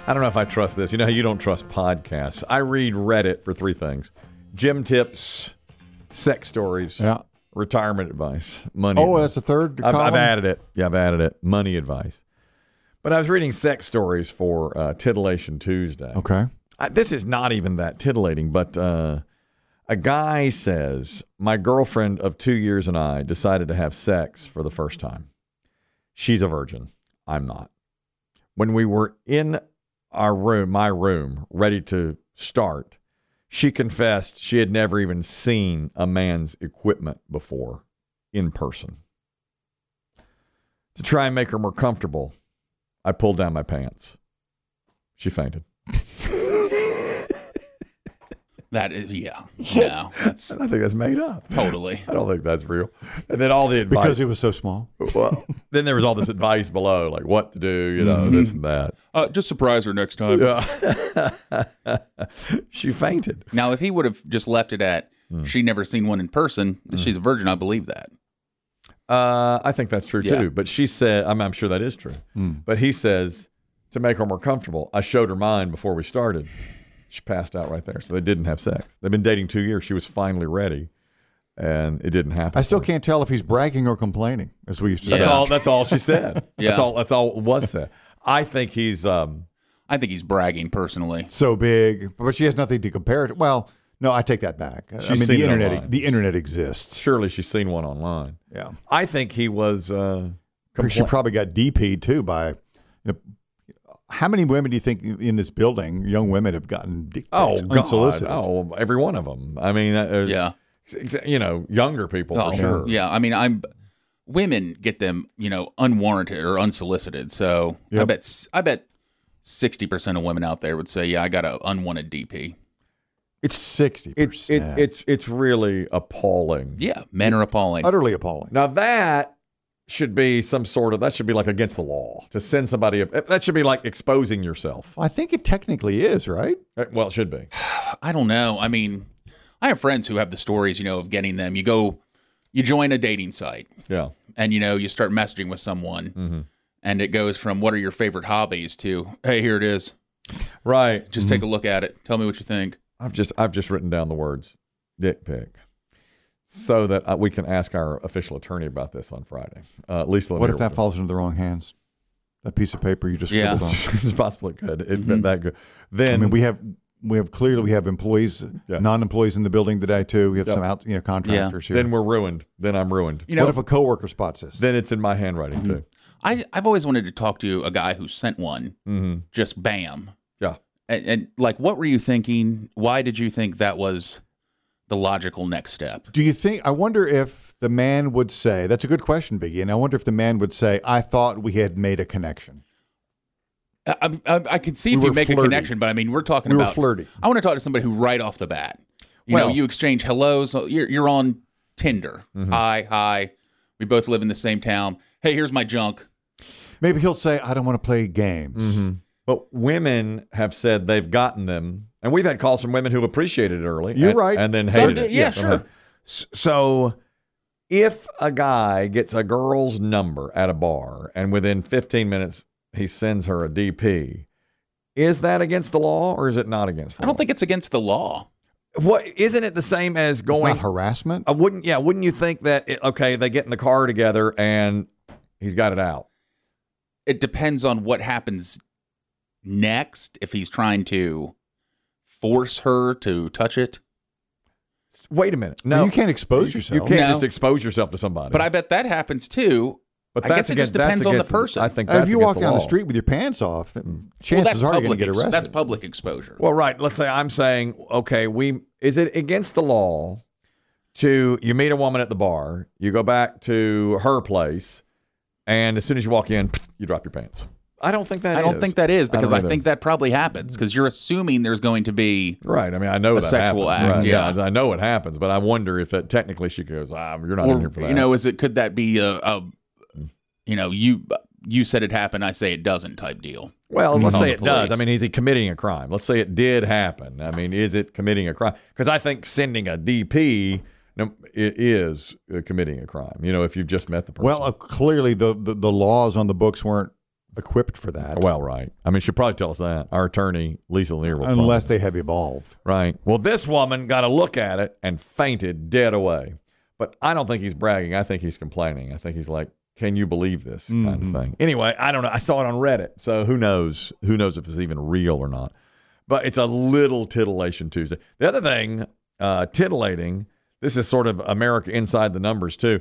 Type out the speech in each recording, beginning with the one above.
I don't know if I trust this. You know how you don't trust podcasts. I read Reddit for three things: gym tips, sex stories, retirement advice, money. Oh, advice. that's a third I've column? added it. Yeah, I've added it. Money advice. But I was reading sex stories for Titillation Tuesday. Okay. This is not even that titillating, but a guy says, my girlfriend of 2 years and I decided to have sex for the first time. She's a virgin. I'm not. When we were in my room, ready to start, she confessed she had never even seen a man's equipment before in person. To try and make her more comfortable, I pulled down my pants. She fainted. That is, no, that's. I think that's made up. Totally. I don't think that's real. And then all the advice. Because it was so small. Well, then there was all this advice below, like what to do, this and that. Just surprise her next time. Yeah. She fainted. Now, if he would have just left it at, she never seen one in person, she's a virgin, I believe that. I think that's true too. But she said, I'm sure that is true. But he says, to make her more comfortable, I showed her mine before we started. She passed out right there. So they didn't have sex. They've been dating 2 years. She was finally ready, and it didn't happen. I still can't tell if he's bragging or complaining, as we used to say. That's all she said. Yeah. That's all was said. I think he's bragging personally. So big, but she has nothing to compare it to. Well, no, I take that back. She's seen it internet. online. The internet exists. Surely she's seen one online. Yeah. I think he was. She probably got DP'd too by. How many women do you think in this building, young women, have gotten dick pics unsolicited? Oh, every one of them. I mean, younger people for sure. Yeah, I mean, women get them, unwarranted or unsolicited. So I bet 60% of women out there would say, yeah, I got an unwanted DP. It's 60%. It's really appalling. Yeah, men are appalling. Utterly appalling. Now that should be that should be like against the law to send somebody. That should be like exposing yourself. Well, I think it technically is, right? Well, it should be. I don't know. I mean, I have friends who have the stories, of getting them. You join a dating site. Yeah. And, you start messaging with someone and it goes from what are your favorite hobbies to, hey, here it is. Right. Just take a look at it. Tell me what you think. I've just written down the words dick pic so that we can ask our official attorney about this on Friday. Lisa, what if that falls into the wrong hands? That piece of paper you just scribbled on. It's possibly good. It's been that good. Then we have employees, non-employees in the building today too. We have some contractors here. Then we're ruined. Then I'm ruined. What if a coworker spots this? Then it's in my handwriting too. I've always wanted to talk to a guy who sent one. Just bam. Yeah. And like, what were you thinking? Why did you think that was the logical next step? Do you think? I wonder if the man would say. That's a good question, Biggie. And I wonder if the man would say, "I thought we had made a connection." I could see if you make a connection, but I mean, we're talking about were flirty. I want to talk to somebody who right off the bat, you exchange hellos. You're on Tinder. Hi. We both live in the same town. Hey, here's my junk. Maybe he'll say, "I don't want to play games." But women have said they've gotten them, and we've had calls from women who appreciated it early. You're right. And then hated it. Yeah, sure. So if a guy gets a girl's number at a bar and within 15 minutes he sends her a DP, is that against the law or is it not against the law? I don't think it's against the law. What isn't it the same as going It's not harassment? Wouldn't you think that they get in the car together and he's got it out? It depends on what happens next. If he's trying to force her to touch it. Wait a minute. No, you can't expose yourself. You can't just expose yourself to somebody. But I bet that happens too. But I guess it just depends on the person. I think that's if you walk down the the street with your pants off, chances are you're going to get arrested. That's public exposure. Well, right. Let's say I'm saying, okay, is it against the law you meet a woman at the bar, you go back to her place, and as soon as you walk in, you drop your pants. I don't think that is. I don't think that is because I think that probably happens because you're assuming there's going to be right. I mean, I know a that sexual happens. act. Right. Yeah, I know it happens, but I wonder if that technically she goes, you're not in here for that. Could that be you said it happened, I say it doesn't type deal? Well, let's say it does. I mean, is he committing a crime? Let's say it did happen. I mean, is it committing a crime? Because I think sending a DP it is committing a crime. If you've just met the person. Well, clearly the laws on the books weren't equipped for that. Well, right. I mean, she'll probably tell us that. Our attorney, Lisa Lanier, will Unless probably. they have evolved. Right. Well, this woman got a look at it and fainted dead away. But I don't think he's bragging. I think he's complaining. I think he's like, can you believe this kind of thing? Anyway, I don't know. I saw it on Reddit, so who knows? Who knows if it's even real or not? But it's a little titillation Tuesday. The other thing, titillating, this is sort of America inside the numbers too.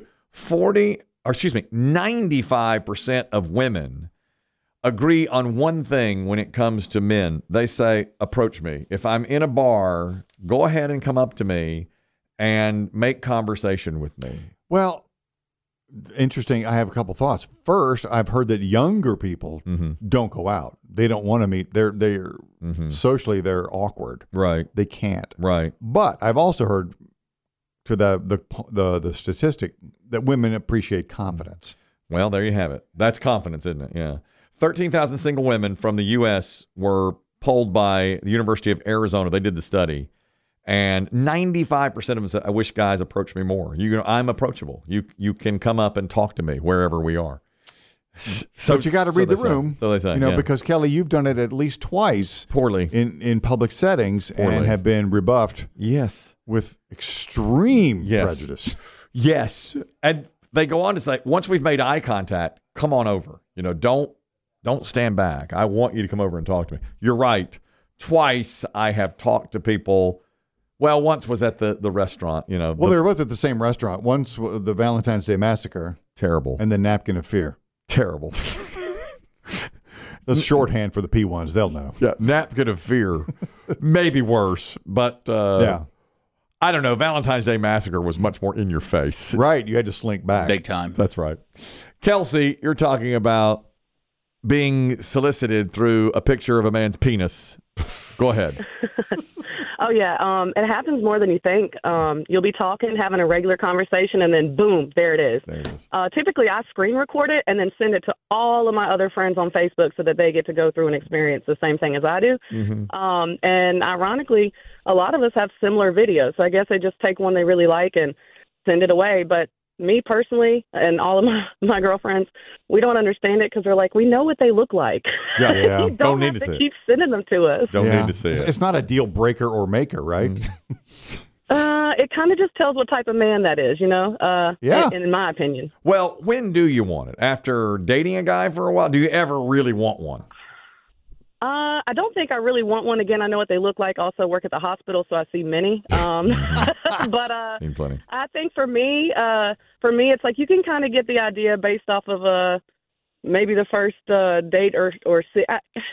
95% of women agree on one thing when it comes to men. They say, approach me. If I'm in a bar, go ahead and come up to me and make conversation with me. Well, interesting. I have a couple thoughts. First, I've heard that younger people don't go out. They don't want to meet. They're socially they're awkward. Right. They can't. Right. But I've also heard to the statistic that women appreciate confidence. Well, there you have it. That's confidence, isn't it? Yeah. 13,000 single women from the U.S. were polled by the University of Arizona. They did the study. And 95% of them said, I wish guys approach me more. I'm approachable. You can come up and talk to me wherever we are. But you got to read the room. So they say, because Kelly, you've done it at least twice. Poorly. In public settings and have been rebuffed. Yes. With extreme prejudice. Yes. And they go on to say, once we've made eye contact, come on over. Don't stand back. I want you to come over and talk to me. You're right. Twice I have talked to people. Well, once was at the restaurant, Well, they were both at the same restaurant. Once the Valentine's Day Massacre. Terrible. And the Napkin of Fear. Terrible. That's shorthand for the P1s. They'll know. Yeah, Napkin of Fear. Maybe worse, but I don't know. Valentine's Day Massacre was much more in your face. Right. You had to slink back. Big time. That's right. Kelsey, you're talking about being solicited through a picture of a man's penis. Go ahead. Oh, yeah. It happens more than you think. You'll be talking, having a regular conversation, and then boom, there it is. There it is. Typically, I screen record it and then send it to all of my other friends on Facebook so that they get to go through and experience the same thing as I do. And ironically, a lot of us have similar videos. So I guess they just take one they really like and send it away. But me personally and all of my girlfriends, we don't understand it because they're like, we know what they look like. Yeah. You don't need to keep sending them to us. Don't need to see it. It's not a deal breaker or maker, right? It kind of just tells what type of man that is, in my opinion. Well, when do you want it? After dating a guy for a while? Do you ever really want one? I don't think I really want one. Again, I know what they look like. Also work at the hospital, so I see many. But seen plenty. I think for me, it's like you can kind of get the idea based off of maybe the first date or see.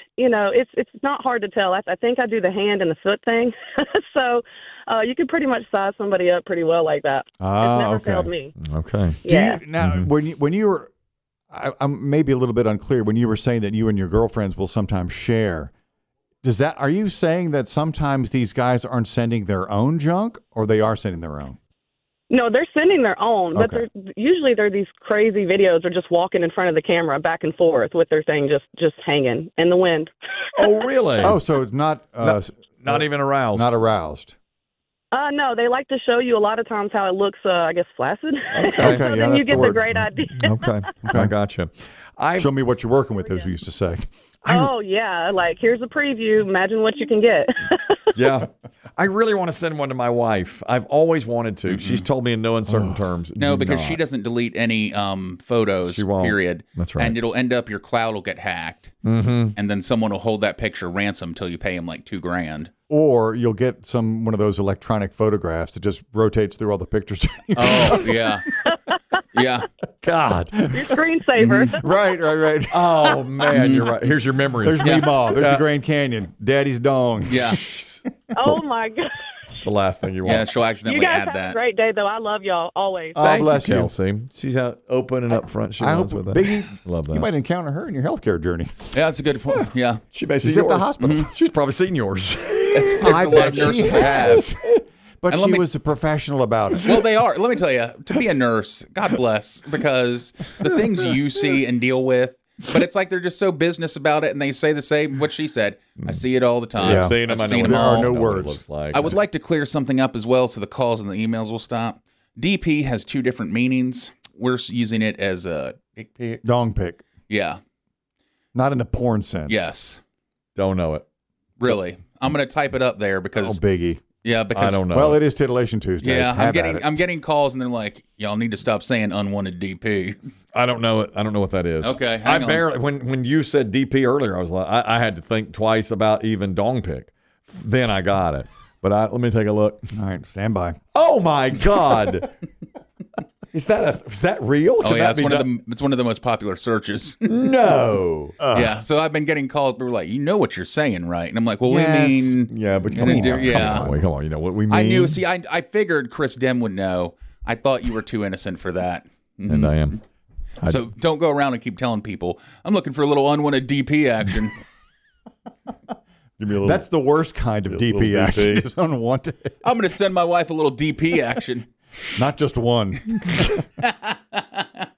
It's not hard to tell. I think I do the hand and the foot thing, so you can pretty much size somebody up pretty well like that. It's never failed me. Okay. Yeah. When you were. I'm maybe a little bit unclear when you were saying that you and your girlfriends will sometimes share. Are you saying that sometimes these guys aren't sending their own junk, or they are sending their own? No, they're sending their own, but usually they're these crazy videos. They're just walking in front of the camera back and forth with their thing just hanging in the wind. Oh, really? Oh, so it's not even aroused. Not aroused. No, they like to show you a lot of times how it looks, I guess, flaccid. Okay. So then you get the great idea. Okay. I gotcha. Show me what you're working with, as we used to say. Yeah. Like, here's a preview. Imagine what you can get. Yeah. I really want to send one to my wife. I've always wanted to. She's told me in no uncertain terms. No, because she doesn't delete any photos, she won't. Period. That's right. And it'll end up, your cloud will get hacked. And then someone will hold that picture ransom until you pay them like $2,000. Or you'll get one of those electronic photographs that just rotates through all the pictures. Oh, yeah. Yeah. God. Your screensaver. Right. Oh, man, you're right. Here's your memories. There's Meemaw. There's the Grand Canyon. Daddy's dong. Yeah. Oh, my God. It's the last thing you want. Yeah, she'll accidentally You guys add have that. a great day, though. I love y'all always. Thank bless you, you. Kelsey. She's out open and up front. I hope, with that. Biggie, Love that. you might encounter her in your healthcare journey. Yeah, that's a good point. Yeah. She may see She's yours. at the hospital. She's probably seen yours. It's a lot of nurses to have. But And she let me- was a professional about it. Well, they are. Let me tell you, to be a nurse, God bless, because the things you see and deal with, but it's like they're just so business about it, and they say the same. What she said, I see it all the time. Yeah. I've seen them. I've I know seen what them it- all. There are no I know what it words. looks like. I would like to clear something up as well, so the calls and the emails will stop. DP has two different meanings. We're using it as a dick pic. Dong pic. Yeah. Not in the porn sense. Yes. Don't know it. Really. I'm going to type it up there Oh, because biggie. yeah, because I don't know. Well, it is Titillation Tuesday. yeah, Have at it. I'm getting calls and they're like, y'all need to stop saying unwanted DP. I don't know it. I don't know what that is. Okay, I hang on. barely when you said DP earlier, I was like, I had to think twice about even dong pic. Then I got it. But let me take a look. All right, stand by. Oh my God. Is that real? Oh Can yeah, that be done? it's one of the most popular searches. No. Yeah, so I've been getting calls. People are like, you know what you're saying, right? And I'm like, well, Yes. we mean, Yeah, but come And on. it- yeah. Come on. You know what we mean? I knew. See, I figured Chris Dem would know. I thought you were too innocent for that. And I am. So don't go around and keep telling people I'm looking for a little unwanted DP action. Give me a little. That's the worst kind of little DP action. DP. Is unwanted. I'm going to send my wife a little DP action. Not just one.